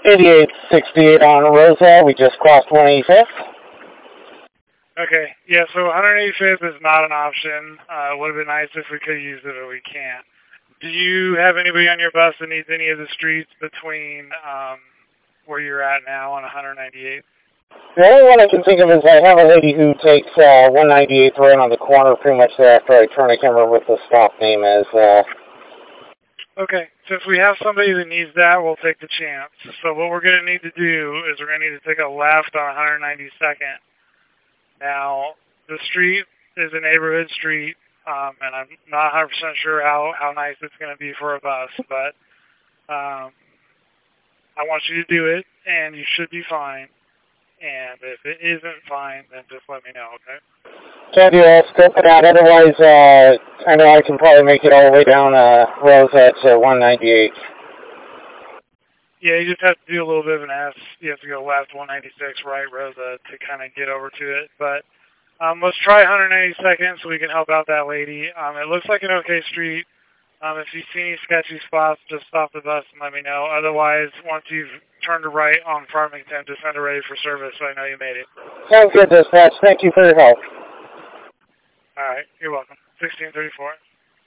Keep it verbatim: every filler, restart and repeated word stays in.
eighty-eight sixty-eight on Rosa. We just crossed one eighty-fifth. Okay, yeah, so one eighty-fifth is not an option. Uh, would have been nice if we could use it, but we can't. Do you have anybody on your bus that needs any of the streets between um, where you're at now on one ninety-eight? The only one I can think of is I have a lady who takes uh, one ninety-eight right on the corner pretty much there after I turn. I can't remember what the stop name is. Uh, Okay, so if we have somebody that needs that, we'll take the chance. So what we're going to need to do is we're going to need to take a left on one ninety-second. Now, the street is a neighborhood street, um, and I'm not one hundred percent sure how, how nice it's going to be for a bus, but um, I want you to do it, and you should be fine. And if it isn't fine, then just let me know, okay? Can do. I'll scope it out. Otherwise, uh, I know I can probably make it all the way down uh, Rosa to one ninety-eight. Yeah, you just have to do a little bit of an S. You have to go left one ninety-six, right Rosa to kind of get over to it. But um, let's try one ninety-second so we can help out that lady. Um, it looks like an okay street. Um, if you see any sketchy spots, just stop the bus and let me know. Otherwise, once you've turned to right on Farmington, just send it ready for service so I know you made it. Sounds good, dispatch. Thank you for your help. All right, you're welcome. sixteen thirty-four.